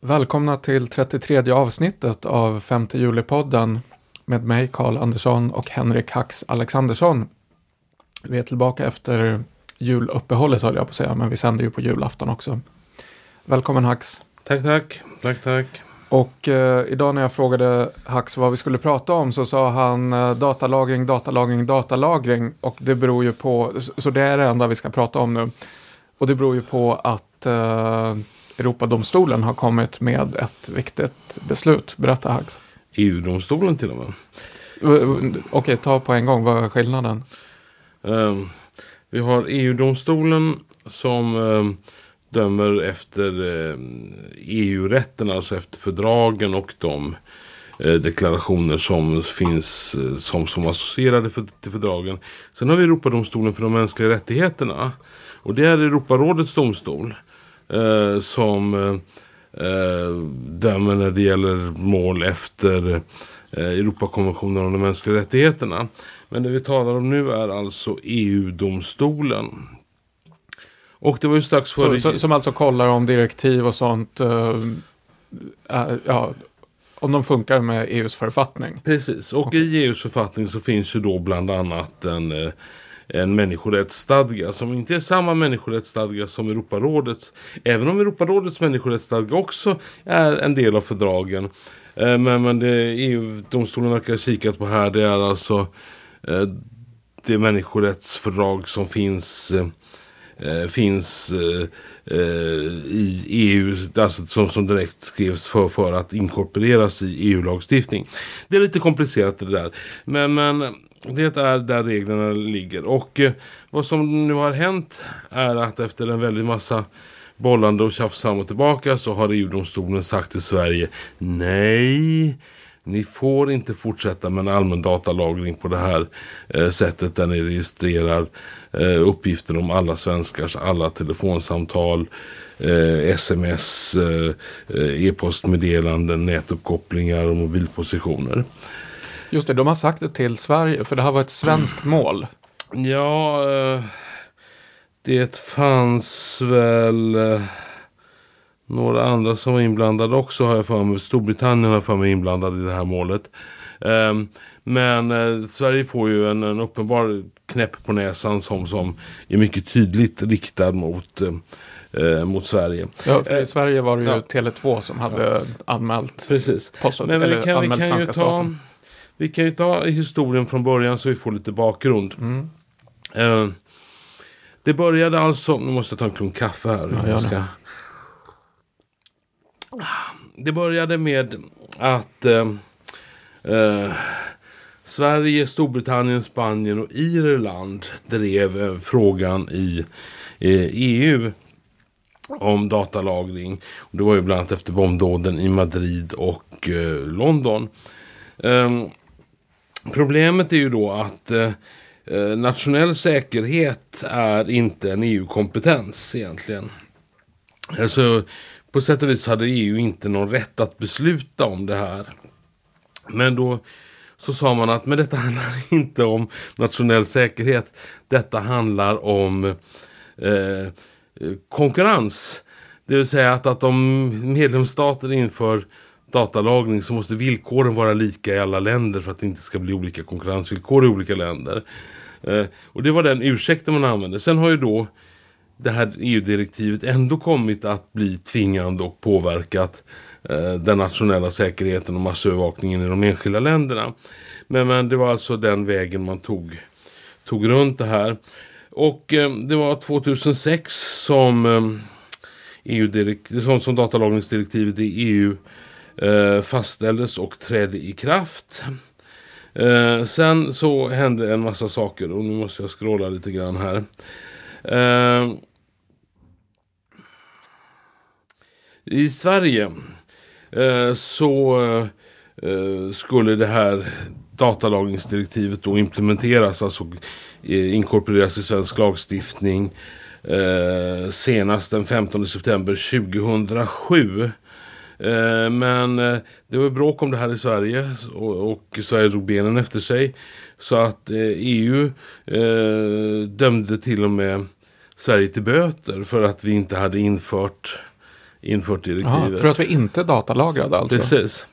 Välkomna till 33 avsnittet av 5 juli-podden med mig, Carl Andersson och Henrik Hax Alexandersson. Vi är tillbaka efter juluppehållet, höll jag på att säga, men vi sänder ju på julafton också. Välkommen Hax. Tack. Och idag när jag frågade Hax vad vi skulle prata om så sa han datalagring och det beror ju på, så det är det enda vi ska prata om nu. Och det beror ju på att Europadomstolen har kommit med ett viktigt beslut. Berätta Hax. EU-domstolen till och med. Okej, ta på en gång. Vad är skillnaden? Vi har EU-domstolen som dömer efter EU-rätten, alltså efter fördragen och de deklarationer som finns som associerade till fördragen. Sen har vi Europadomstolen för de mänskliga rättigheterna. Och det är Europarådets domstol som dömer när det gäller mål efter Europakonventionen om de mänskliga rättigheterna. Men det vi talar om nu är alltså EU-domstolen. Och det var ju strax före... Som alltså kollar om direktiv och sånt, om de funkar med EUs författning. Precis, och i EUs författning så finns ju då bland annat en människorättsstadga som inte är samma människorättsstadga som Europarådets, även om Europarådets människorättsstadga också är en del av fördragen. Men det EU-domstolen verkar kikat på här, det är alltså det människorättsfördrag som finns i EU, alltså som direkt skrevs för att inkorporeras i EU-lagstiftning. Det är lite komplicerat det där, men det är där reglerna ligger. Och vad som nu har hänt är att efter en väldigt massa bollande och tjafs fram och tillbaka så har EU-domstolen sagt till Sverige: nej, ni får inte fortsätta med en allmän datalagring på det här sättet där ni registrerar uppgifter om alla svenskars alla telefonsamtal, sms, e-postmeddelanden, nätuppkopplingar och mobilpositioner. Just det, de har sagt det till Sverige, för det här var ett svenskt mål. Ja, det fanns väl några andra som var inblandade också, har jag för mig. Storbritannien har för mig inblandad i det här målet. Men Sverige får ju en uppenbar knäpp på näsan som är mycket tydligt riktad mot Sverige. Ja, för i Sverige var det ju Tele2 som hade anmält. Precis. Men vi kan ju ta historien från början så vi får lite bakgrund. Det började alltså... Nu måste jag ta en klunk kaffe här. Det började med att Sverige, Storbritannien, Spanien och Irland drev frågan i EU om datalagring. Och det var ju bland annat efter bombdåden i Madrid och London. Problemet är ju då att nationell säkerhet är inte en EU-kompetens egentligen. Alltså på sätt och vis hade EU inte någon rätt att besluta om det här. Men då så sa man att men detta handlar inte om nationell säkerhet. Detta handlar om konkurrens. Det vill säga att om medlemsstater inför datalagring så måste villkoren vara lika i alla länder för att det inte ska bli olika konkurrensvillkor i olika länder. Och det var den ursäkten man använde. Sen har ju då det här EU-direktivet ändå kommit att bli tvingande och påverkat den nationella säkerheten och massövervakningen i de enskilda länderna. Men det var alltså den vägen man tog runt det här. Och det var 2006 som som datalagringsdirektivet i EU fastställdes och trädde i kraft. Sen så hände en massa saker och nu måste jag scrolla lite grann här. I Sverige så skulle det här datalagringsdirektivet då implementeras, alltså inkorporeras i svensk lagstiftning senast den 15 september 2007. Men det var bråk om det här i Sverige och Sverige drog benen efter sig, så att EU dömde till och med Sverige till böter för att vi inte hade infört infört direktivet. Aha, för att vi inte är datalagrade alltså? Precis.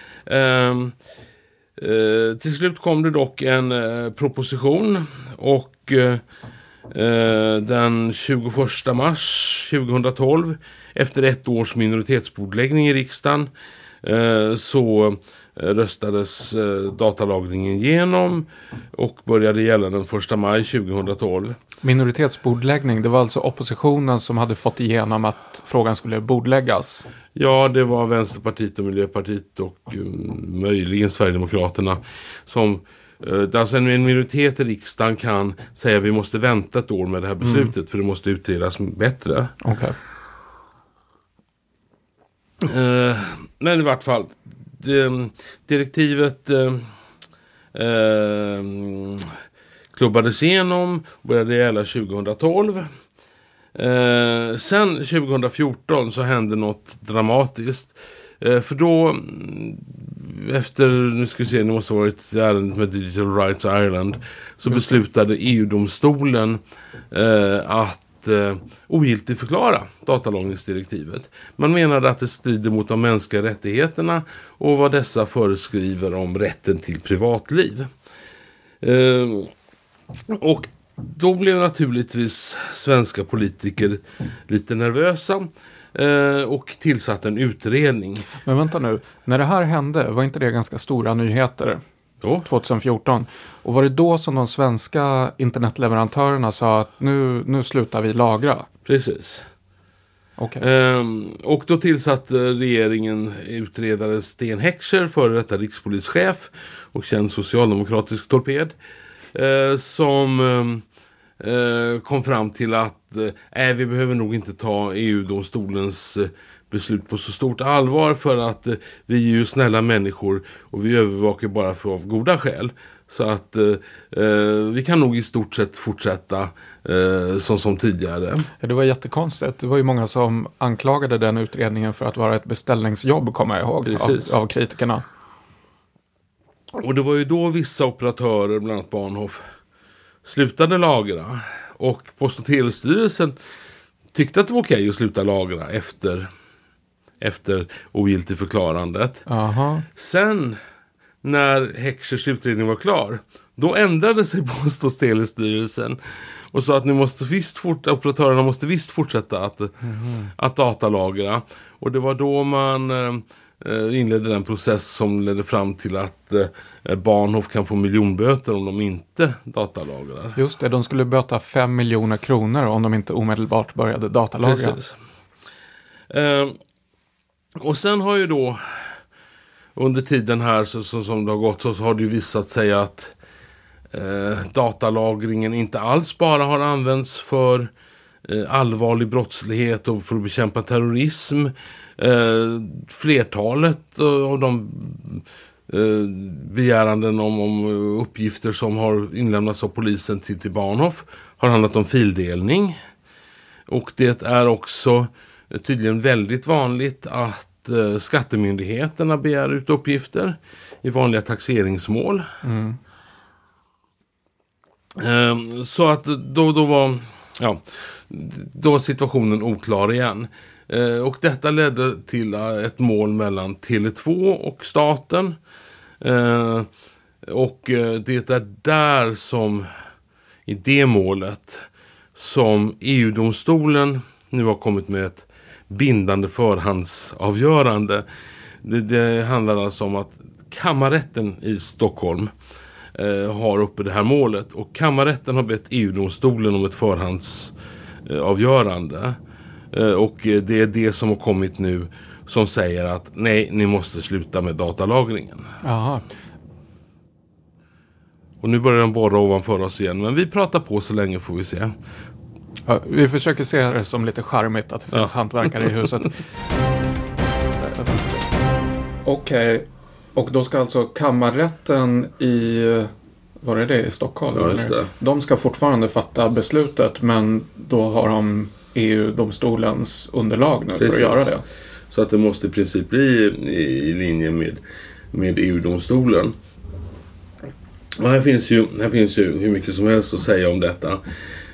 Till slut kom det dock en proposition och den 21 mars 2012, efter ett års minoritetsbordläggning i riksdagen, så röstades datalagringen igenom och började gälla den 1 maj 2012. Minoritetsbordläggning, det var alltså oppositionen som hade fått igenom att frågan skulle bordläggas? Ja, det var Vänsterpartiet och Miljöpartiet och möjligen Sverigedemokraterna som... Alltså en minoritet i riksdagen kan säga att vi måste vänta ett år med det här beslutet för det måste utredas bättre. Okay. Men i vart fall, direktivet klubbades igenom och började gälla 2012. Sen 2014 så hände något dramatiskt. För då, nu ska vi se, det måste ha varit ärendet med Digital Rights Ireland, så beslutade EU-domstolen att ogiltigförklara datalagringsdirektivet. Man menade att det strider mot de mänskliga rättigheterna och vad dessa föreskriver om rätten till privatliv. Och då blev naturligtvis svenska politiker lite nervösa och tillsatte en utredning. Men vänta nu, när det här hände, var inte det ganska stora nyheter? Jo. 2014. Och var det då som de svenska internetleverantörerna sa att nu slutar vi lagra? Precis. Okay. Och då tillsatte regeringen utredaren Sten Heckscher, före detta rikspolischef och känd socialdemokratisk torped, som kom fram till att vi behöver nog inte ta EU-domstolens beslut på så stort allvar, för att vi är ju snälla människor och vi övervakar bara av goda skäl. Så att vi kan nog i stort sett fortsätta som tidigare. Ja, det var jättekonstigt. Det var ju många som anklagade den utredningen för att vara ett beställningsjobb, kommer jag ihåg, av kritikerna. Och det var ju då vissa operatörer, bland annat Bahnhof, slutade lagra. Och Post- och telestyrelsen tyckte att det var okej att sluta lagra efter ogiltigförklarandet. Aha. Sen när Heckschers utredning var klar, då ändrade sig Post- och telestyrelsen och sa att operatörerna måste visst fortsätta att datalagra. Och det var då man inledde den process som ledde fram till att Bahnhof kan få miljonböter om de inte datalagrar. Just det, de skulle böta 5 miljoner kronor om de inte omedelbart började datalagra. Precis. Och sen har ju då under tiden här som det har gått så har det ju visat sig att datalagringen inte alls bara har använts för allvarlig brottslighet och för att bekämpa terrorism. Flertalet av de begäranden om uppgifter som har inlämnats av polisen till Bahnhof har handlat om fildelning. Och det är också tydligen väldigt vanligt att skattemyndigheterna begär ut uppgifter i vanliga taxeringsmål. Så att då var situationen oklar igen. Och detta ledde till ett mål mellan Tele2 och staten. Och det är där som, i det målet, som EU-domstolen nu har kommit med ett bindande förhandsavgörande. Det handlar alltså om att kammarrätten i Stockholm har uppe det här målet. Och kammarrätten har bett EU-domstolen om ett förhandsavgörande. Och det är det som har kommit nu som säger att nej, ni måste sluta med datalagringen. Aha. Och nu börjar den borra ovanför oss igen. Men vi pratar på så länge, får vi se. Ja, vi försöker se det som lite charmigt att det finns hantverkare i huset. Okej. Och då ska alltså kammarrätten i... Var är det? I Stockholm? Ja, just det. De ska fortfarande fatta beslutet, men då har de EU-domstolens underlag nu. Precis. För att göra det. Så att det måste i princip bli i linje med EU-domstolen. Och här finns ju hur mycket som helst att säga om detta.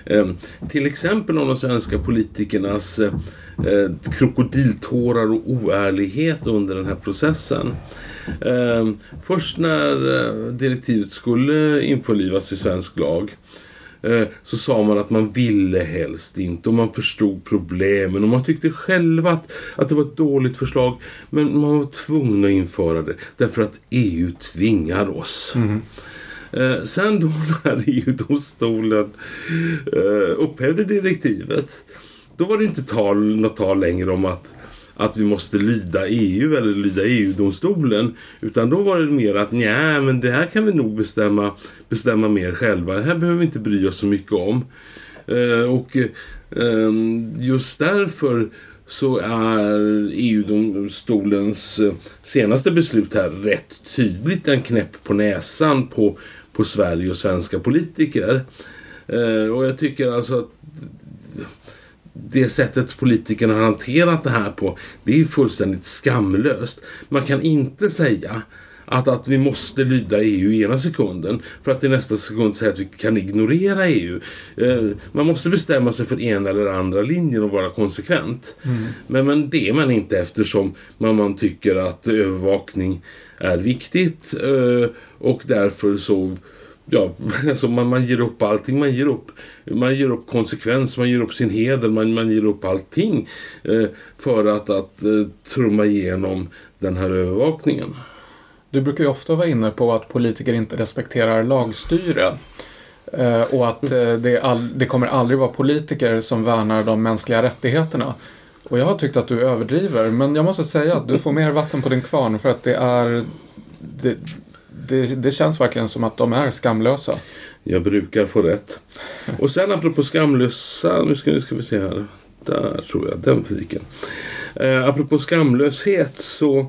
Till exempel om de svenska politikernas krokodiltårar och oärlighet under den här processen. Först när direktivet skulle införlivas i svensk lag så sa man att man ville helst inte, och man förstod problemen och man tyckte själva att det var ett dåligt förslag, men man var tvungen att införa det därför att EU tvingar oss. Sen då när EU-domstolen upphävde direktivet, då var det inte något tal längre om att vi måste lyda EU eller lyda EU-domstolen, utan då var det mer att nej, men det här kan vi nog bestämma mer själva. Det här behöver vi inte bry oss så mycket om. Och just därför så är EU-domstolens senaste beslut här rätt tydligt en knäpp på näsan på Sverige och svenska politiker. Och jag tycker alltså att det sättet politikerna har hanterat det här på, det är fullständigt skamlöst. Man kan inte säga att vi måste lyda EU i ena sekunden för att i nästa sekund säga att vi kan ignorera EU. Man måste bestämma sig för en eller andra linjen och vara konsekvent. Men det är man inte, eftersom man tycker att övervakning är viktigt och därför så alltså man ger upp allting, man ger upp konsekvens, man ger upp sin heder, man ger upp allting för att trumma igenom den här övervakningen. Du brukar ju ofta vara inne på att politiker inte respekterar lagstyre och att det kommer aldrig vara politiker som värnar de mänskliga rättigheterna. Och jag har tyckt att du överdriver, men jag måste säga att du får mer vatten på din kvarn, för att det känns verkligen som att de är skamlösa. Jag brukar få rätt. Och sen apropå skamlösa, nu ska vi se här. Där tror jag, den fliken. Apropå skamlöshet så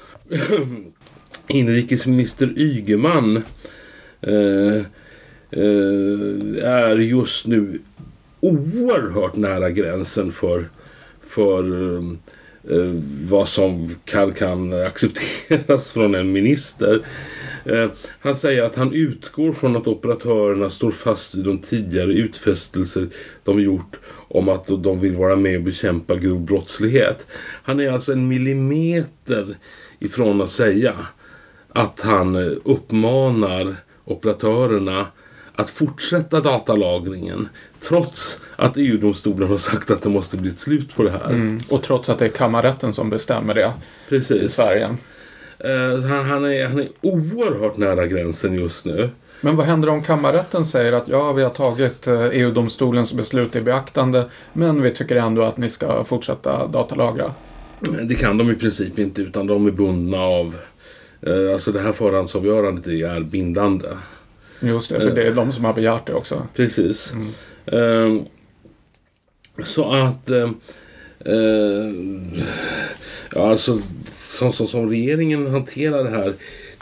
inrikesminister Ygeman är just nu oerhört nära gränsen för vad som kan accepteras från en minister. Han säger att han utgår från att operatörerna står fast vid de tidigare utfästelser de gjort om att de vill vara med och bekämpa grov brottslighet. Han är alltså en millimeter ifrån att säga att han uppmanar operatörerna att fortsätta datalagringen trots att EU-domstolen har sagt att det måste bli ett slut på det här. Och trots att det är kammarrätten som bestämmer det. Precis. I Sverige. Han är oerhört nära gränsen just nu. Men vad händer om kammarrätten säger att vi har tagit EU-domstolens beslut i beaktande, men vi tycker ändå att ni ska fortsätta datalagra? Det kan de i princip inte, utan de är bundna av alltså det här förhandsavgörandet är bindande. Just det, för det är de som har begärt det också. Precis. Så att alltså som regeringen hanterar det här,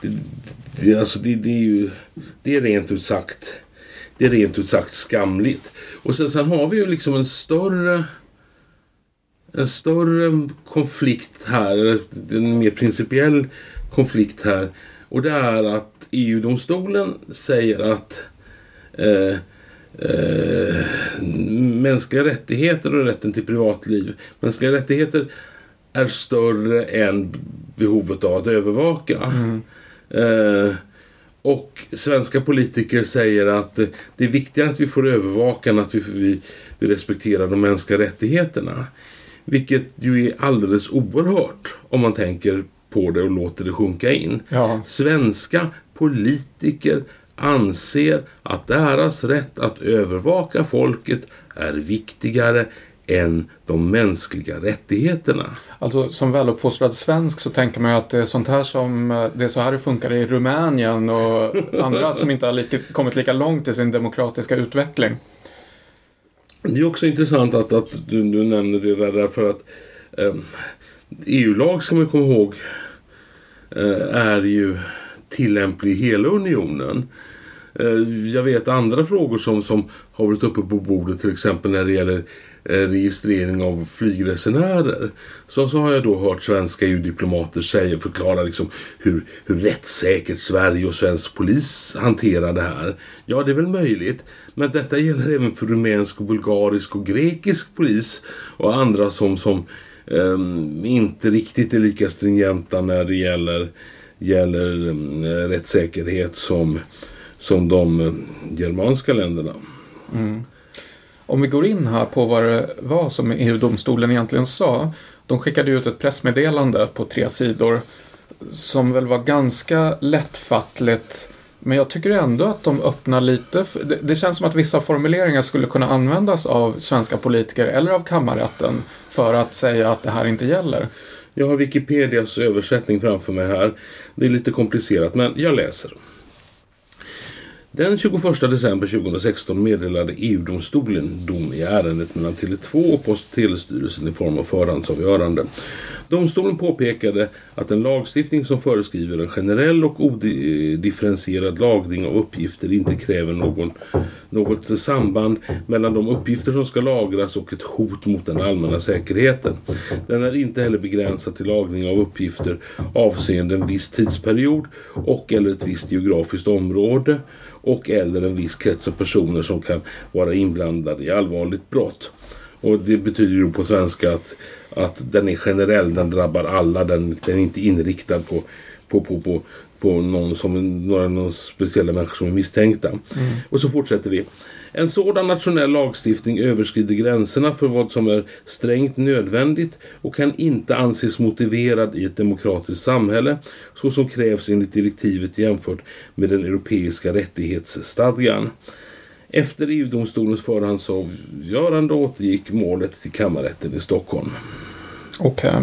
det är rent ut sagt skamligt. Och sen har vi ju liksom en större konflikt här, en mer principiell konflikt här, och det är att EU-domstolen säger att mänskliga rättigheter och rätten till privatliv, mänskliga rättigheter är större än behovet av att övervaka. Och svenska politiker säger att det är viktigare att vi får övervaka än att vi respekterar de mänskliga rättigheterna. Vilket ju är alldeles oerhört om man tänker på det och låter det sjunka in. Ja. Svenska politiker anser att deras rätt att övervaka folket är viktigare än de mänskliga rättigheterna. Alltså som väluppfostrad svensk så tänker man ju att det är sånt här det är så här det funkar i Rumänien och andra som inte har kommit lika långt i sin demokratiska utveckling. Det är också intressant att du nämner det där, därför att EU-lag, ska man komma ihåg, är ju tillämplig i hela unionen. Jag vet andra frågor som har varit uppe på bordet, till exempel när det gäller registrering av flygresenärer. Så har jag då hört svenska EU-diplomater förklara liksom hur rättssäkert Sverige och svensk polis hanterar det här. Ja, det är väl möjligt. Men detta gäller även för rumänsk och bulgarisk och grekisk polis och andra som inte riktigt är lika stringenta när det gäller rättssäkerhet som de germanska länderna. Mm. Om vi går in här på vad det var som EU-domstolen egentligen sa. De skickade ut ett pressmeddelande på 3 sidor som väl var ganska lättfattligt. Men jag tycker ändå att de öppnar lite. Det känns som att vissa formuleringar skulle kunna användas av svenska politiker eller av kammarrätten för att säga att det här inte gäller. Jag har Wikipedias översättning framför mig här. Det är lite komplicerat, men jag läser. Den 21 december 2016 meddelade EU-domstolen dom i ärendet mellan Tele2 och Post- och telestyrelsen i form av förhandsavgörande. Domstolen påpekade att en lagstiftning som föreskriver en generell och odifferentierad lagring av uppgifter inte kräver något samband mellan de uppgifter som ska lagras och ett hot mot den allmänna säkerheten. Den är inte heller begränsad till lagring av uppgifter avseende en viss tidsperiod och eller ett visst geografiskt område och eller en viss krets av personer som kan vara inblandade i allvarligt brott. Och det betyder ju på svenska att den är generell, den drabbar alla, den är inte inriktad på någon speciella människor som är misstänkta. Och så fortsätter vi. En sådan nationell lagstiftning överskrider gränserna för vad som är strängt nödvändigt och kan inte anses motiverad i ett demokratiskt samhälle så som krävs enligt direktivet jämfört med den europeiska rättighetsstadgan. Efter EU-domstolens förhandsavgörande återgick målet till kammarrätten i Stockholm. Okej.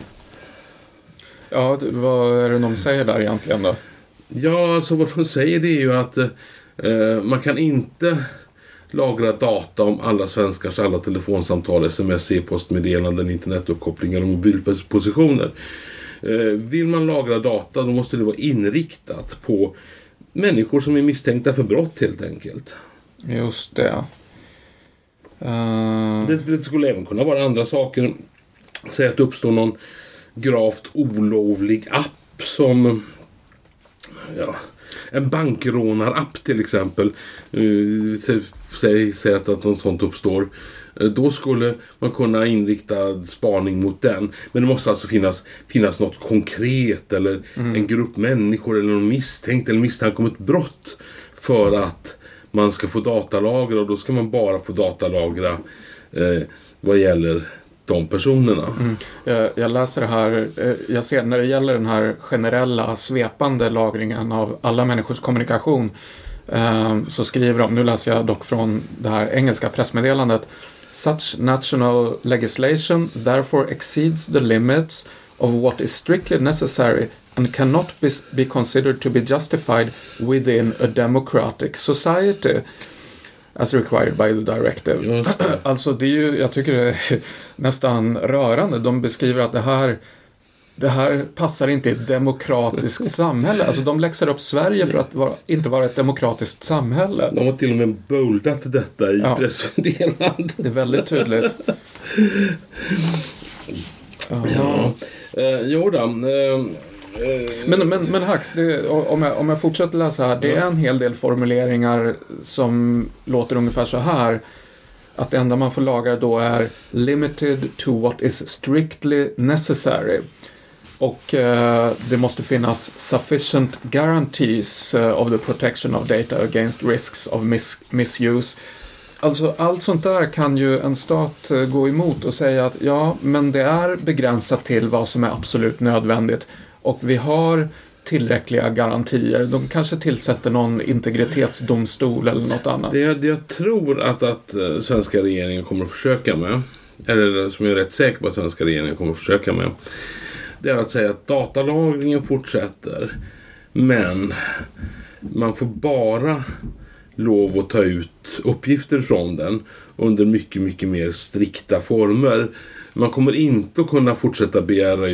Ja, vad är det de säger där egentligen då? Ja, alltså vad de säger det är ju att man kan inte lagra data om alla svenskars alla telefonsamtal, sms, e-postmeddelanden, internetuppkopplingar och mobilpositioner. Vill man lagra data då måste det vara inriktat på människor som är misstänkta för brott helt enkelt. Just det. Det skulle även kunna vara andra saker. Säg att det uppstår någon gravt olovlig app som en bankrånarapp till exempel. Säg att något sånt uppstår. Då skulle man kunna inrikta spaning mot den. Men det måste alltså finnas något konkret eller en grupp människor eller någon misstänkt eller misstänkt om ett brott för att man ska få datalagra, och då ska man bara få datalagra vad gäller de personerna. Jag läser det här, jag ser när det gäller den här generella svepande lagringen av alla människors kommunikation, så skriver de, nu läser jag dock från det här engelska pressmeddelandet: Such national legislation therefore exceeds the limits of what is strictly necessary and cannot be considered to be justified within a democratic society as required by the directive. Alltså det är ju, jag tycker det är nästan rörande. De beskriver att det här passar inte i ett demokratiskt samhälle. Alltså de läxar upp Sverige för att inte vara ett demokratiskt samhälle. De har till och med boldat detta i pressmeddelandet. Det är väldigt tydligt. Men Hax, om jag fortsätter läsa här, det är en hel del formuleringar som låter ungefär så här: att det enda man får lagra då är limited to what is strictly necessary. Och det måste finnas sufficient guarantees of the protection of data against risks of misuse. Alltså allt sånt där kan ju en stat gå emot och säga att ja, men det är begränsat till vad som är absolut nödvändigt. Och vi har tillräckliga garantier. De kanske tillsätter någon integritetsdomstol eller något annat. Det jag tror att svenska regeringen kommer att försöka med, eller som jag är rätt säker på att svenska regeringen kommer att försöka med, det är att säga att datalagringen fortsätter, men man får bara lov att ta ut uppgifter från den under mycket, mycket mer strikta former. Man kommer inte att kunna fortsätta begära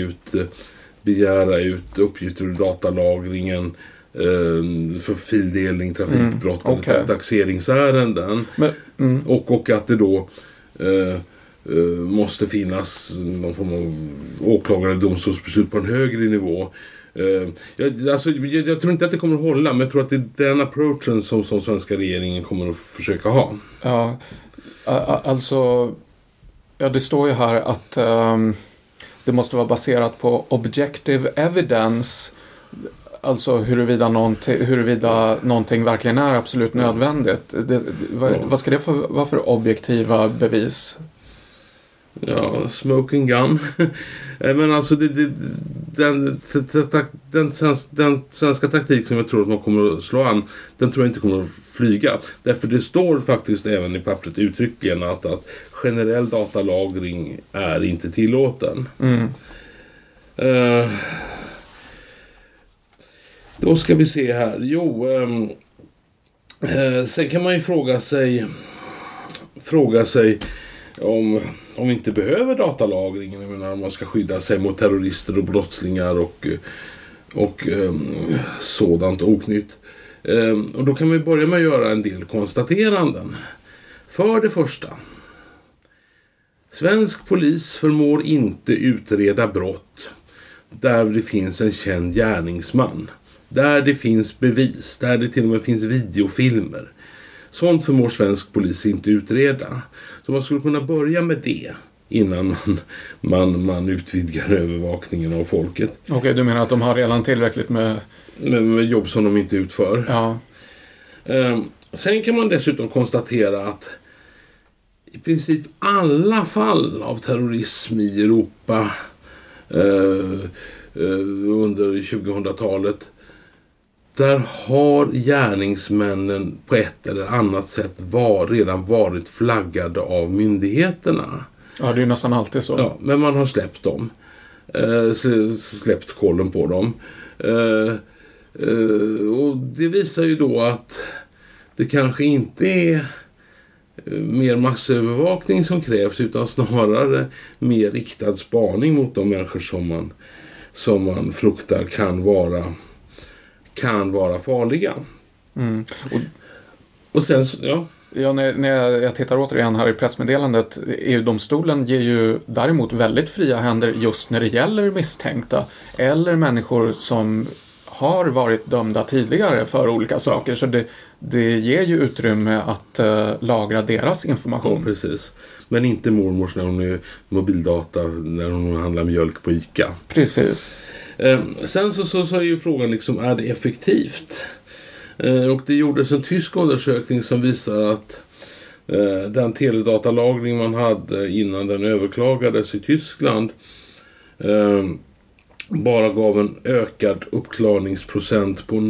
ut uppgifter ur datalagringen för fildelning, trafikbrott eller taxeringsärenden. Och att det då måste finnas någon form av åklagare eller domstolsbeslut på en högre nivå. Jag tror inte att det kommer att hålla, men jag tror att det är den approachen som svenska regeringen kommer att försöka ha. Ja, alltså det står ju här att det måste vara baserat på objective evidence, alltså huruvida någonting verkligen är absolut nödvändigt. Vad ska det vara för objektiva bevis? Ja, smoking gun. Men alltså den svenska taktik som jag tror att man kommer att slå an, den tror jag inte kommer att flyga. Därför det står faktiskt även i pappret uttryckligen att generell datalagring är inte tillåten. Då ska vi se här. Sen kan man ju fråga sig om vi inte behöver datalagringen. Jag menar, om man ska skydda sig mot terrorister och brottslingar och sådant oknytt. Och då kan vi börja med att göra en del konstateranden. För det första, svensk polis förmår inte utreda brott där det finns en känd gärningsman. Där det finns bevis, där det till och med finns videofilmer. Sånt förmår svensk polis inte utreda. Så man skulle kunna börja med det innan man utvidgar övervakningen av folket. Okej, du menar att de har redan tillräckligt med jobb som de inte utför. Ja. Sen kan man dessutom konstatera att i princip alla fall av terrorism i Europa under 2000-talet, där har gärningsmännen på ett eller annat sätt redan varit flaggade av myndigheterna. Ja, det är nästan alltid så. Ja, men man har släppt dem. Släppt kollen på dem. Och det visar ju då att det kanske inte är mer massövervakning som krävs, utan snarare mer riktad spaning mot de människor som man fruktar kan vara farliga. Och sen, ja. Ja, när jag tittar återigen här i pressmeddelandet, EU-domstolen ger ju däremot väldigt fria händer just när det gäller misstänkta eller människor som har varit dömda tidigare för olika saker. Så det ger ju utrymme att lagra deras information. Ja, precis. Men inte mormors när hon är mobildata, när hon handlar mjölk på ICA. Precis. Sen så är ju frågan liksom, är det effektivt? Och det gjordes en tysk undersökning som visar att den teledatalagring man hade innan den överklagades i Tyskland bara gav en ökad uppklarningsprocent på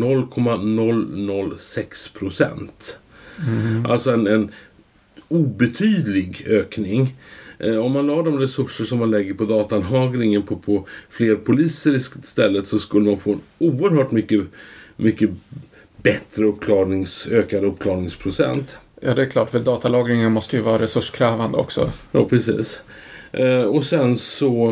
0,006%. Alltså en obetydlig ökning. Om man la de resurser som man lägger på datalagringen på fler poliser istället, så skulle man få en oerhört mycket bättre ökad uppklarningsprocent. Ja, det är klart, för datalagringen måste ju vara resurskrävande också. Ja, precis. Och sen så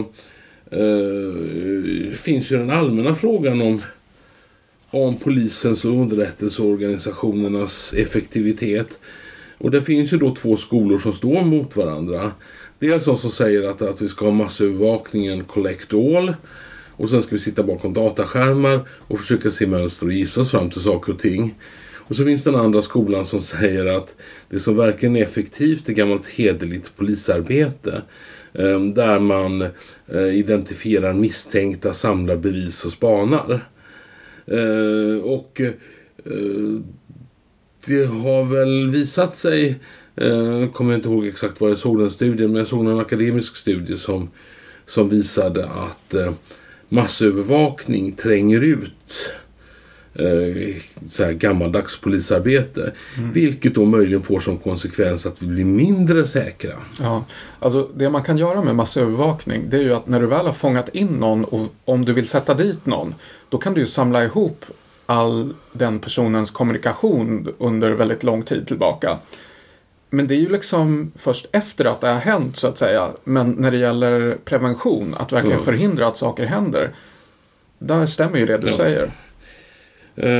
finns ju den allmänna frågan om polisens och underrättelseorganisationernas effektivitet. Och det finns ju då två skolor som står mot varandra. Dels de som säger att vi ska ha massövervakningen collect all, och sen ska vi sitta bakom dataskärmar och försöka se mönster och gissa oss fram till saker och ting. Och så finns den andra skolan som säger att det som verkligen är effektivt är gammalt hederligt polisarbete, där man identifierar misstänkta, samlar bevis och spanar. Och det har väl visat sig, kommer jag inte ihåg exakt vad jag såg den studien, men jag såg en akademisk studie som visade att massövervakning tränger ut så här gammaldags polisarbete, vilket då möjligen får som konsekvens att vi blir mindre säkra. Ja, alltså det man kan göra med massövervakning, det är ju att när du väl har fångat in någon och om du vill sätta dit någon, då kan du ju samla ihop all den personens kommunikation under väldigt lång tid tillbaka. Men det är ju liksom först efter att det har hänt, så att säga. Men när det gäller prevention, att verkligen förhindra att saker händer, där stämmer ju det du säger.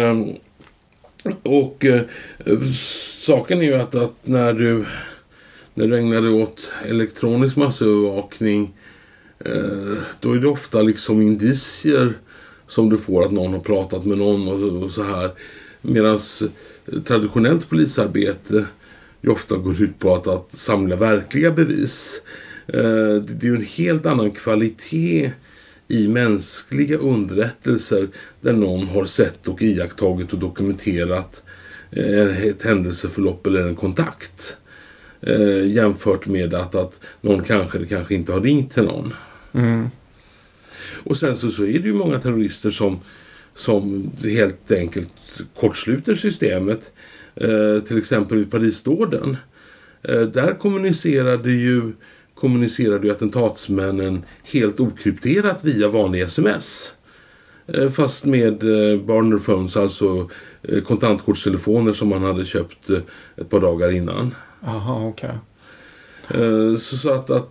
Och saken är ju att när när du ägnar dig åt elektronisk massövervakning, då är det ofta liksom indicier som du får att någon har pratat med någon och så här. Medan traditionellt polisarbete ju ofta går ut på att samla verkliga bevis. Det är ju en helt annan kvalitet i mänskliga underrättelser där någon har sett och iakttagit och dokumenterat ett händelseförlopp eller en kontakt. Jämfört med att någon kanske inte har ringt till någon. Mm. Och sen så är det ju många terrorister som helt enkelt kortsluter systemet. Till exempel i Parisdåden. Där kommunicerade ju attentatsmännen helt okrypterat via vanliga sms. Fast med burner phones, alltså kontantkortstelefoner som man hade köpt ett par dagar innan. Aha, okej. Så att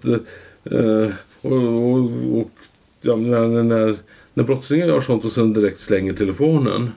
ja, när brottslingar gör sånt och sen direkt slänger telefonen,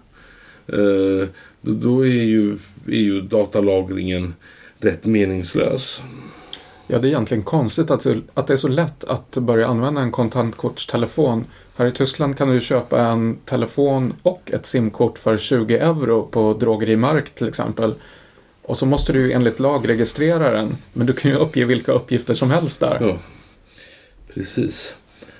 då är ju datalagringen rätt meningslös. Ja, det är egentligen konstigt att det är så lätt att börja använda en kontantkortstelefon. Här i Tyskland kan du köpa en telefon och ett simkort för 20 euro på Drogerimarkt till exempel. Och så måste du ju enligt lag registrera den. Men du kan ju uppge vilka uppgifter som helst där. Ja, precis.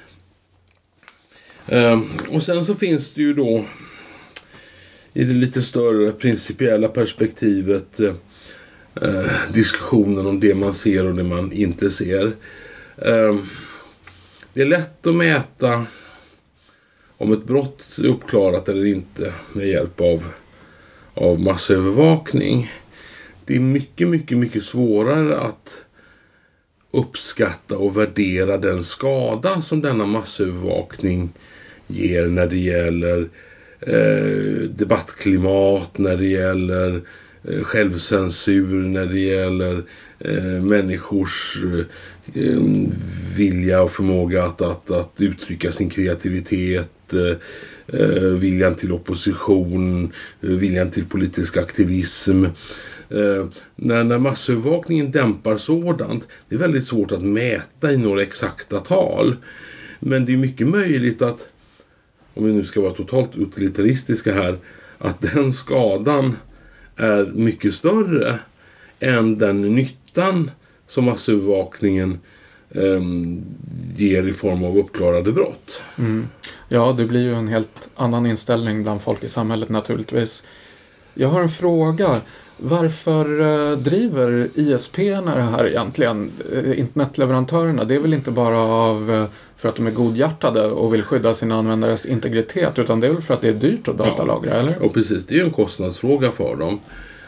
Och sen så finns det ju då i det lite större principiella perspektivet diskussionen om det man ser och det man inte ser. Det är lätt att mäta om ett brott är uppklarat eller inte med hjälp av massövervakning. Det är mycket svårare att uppskatta och värdera den skada som denna massövervakning ger när det gäller debattklimat, när det gäller självcensur, när det gäller människors vilja och förmåga att uttrycka sin kreativitet, viljan till opposition, viljan till politisk aktivism. När massövervakningen dämpar sådant, det är väldigt svårt att mäta i några exakta tal. Men det är mycket möjligt att, om vi nu ska vara totalt utilitaristiska här, att den skadan är mycket större än den nyttan som massövervakningen ger i form av uppklarade brott. Mm. Ja, det blir ju en helt annan inställning bland folk i samhället naturligtvis. Jag har en fråga. Varför driver ISP-erna det här egentligen? Internetleverantörerna, det är väl inte bara för att de är godhjärtade och vill skydda sina användares integritet, utan det är väl för att det är dyrt att datalagra, eller? Ja, precis. Det är ju en kostnadsfråga för dem.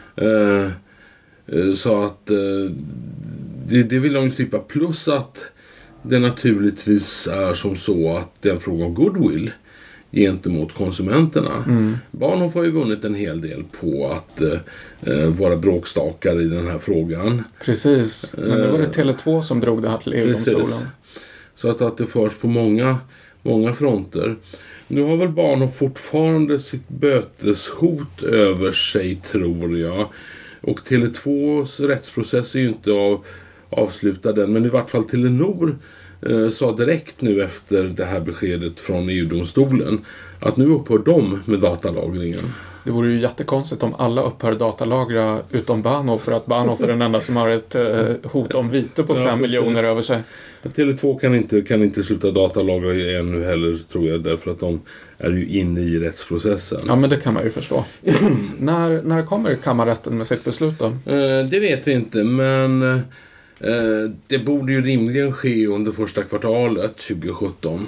Så att det vill de ju slippa. Plus att det naturligtvis är som så att det är en fråga om goodwill gentemot konsumenterna. Bahnhof har ju vunnit en hel del på att vara bråkstakare i den här frågan. Precis, men det var det Tele2 som drog det här till EU-domstolen. Så att det förs på många fronter. Nu har väl Bahnhof fortfarande sitt böteshot över sig, tror jag. Och Tele2s rättsprocess är ju inte avslutad än, men i vart fall Telenor sa direkt nu efter det här beskedet från EU-domstolen att nu upphör de med datalagringen. Det vore ju jättekonstigt om alla upphör datalagra utom Bahnhof, för att Bahnhof är den enda som har ett hot om vite på 5 miljoner över sig. Tele2 kan inte sluta datalagra ännu heller, tror jag, därför att de är ju inne i rättsprocessen. Ja, men det kan man ju förstå. När kommer kammarrätten med sitt beslut då? Det vet vi inte, men det borde ju rimligen ske under första kvartalet 2017.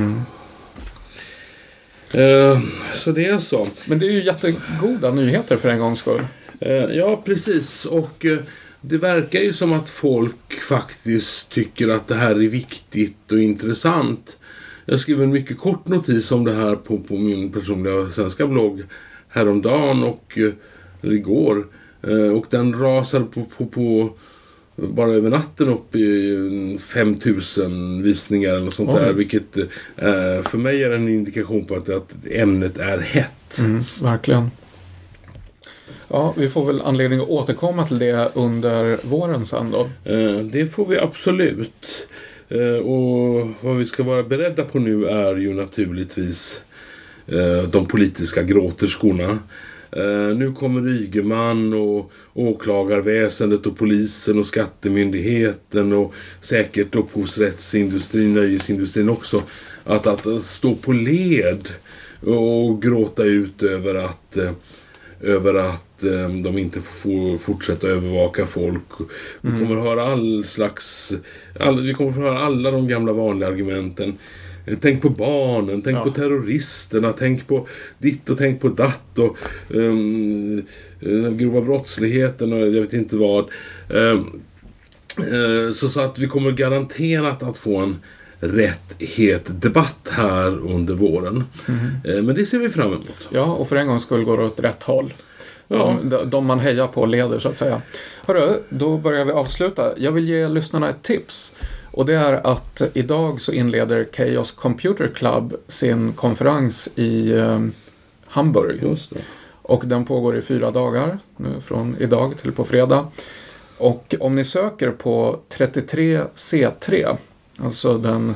Så det är så. Men det är ju jättegoda nyheter för en gångs skull. Ja, precis. Och det verkar ju som att folk faktiskt tycker att det här är viktigt och intressant. Jag skrev en mycket kort notis om det här på min personliga svenska blogg häromdagen eller igår. Och den rasade på bara över natten upp i 5000 visningar eller sånt där, vilket för mig är en indikation på att ämnet är hett. Verkligen. Ja, vi får väl anledning att återkomma till det under våren sen då. Det får vi absolut. Och vad vi ska vara beredda på nu är ju naturligtvis de politiska gråterskorna. Nu kommer Ygeman och åklagarväsendet och polisen och skattemyndigheten och säkert upphovsrättsindustrin, nöjesindustrin också att stå på led och gråta ut över att de inte får fortsätta övervaka folk. Vi kommer att höra vi kommer att höra alla de gamla vanliga argumenten. Tänk på barnen, tänk på terroristerna, tänk på ditt och tänk på datt och den grova brottsligheten och jag vet inte vad. Så att vi kommer garanterat att få en rätt het debatt här under våren. Men det ser vi fram emot. Ja, och för en gång skulle gå det åt rätt håll. Ja. De man hejar på leder så att säga. Hörru, då börjar vi avsluta. Jag vill ge lyssnarna ett tips. Och det är att idag så inleder Chaos Computer Club sin konferens i Hamburg. Just det. Och den pågår i 4 dagar, nu från idag till på fredag. Och om ni söker på 33C3, alltså den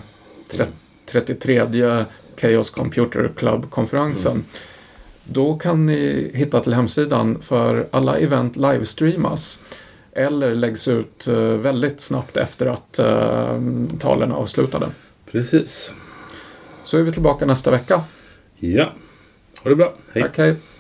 33 Chaos Computer Club-konferensen, då kan ni hitta till hemsidan, för alla event livestreamas eller läggs ut väldigt snabbt efter att talen är avslutade. Precis. Så är vi tillbaka nästa vecka. Ja, ha det bra. Hej. Tack, hej.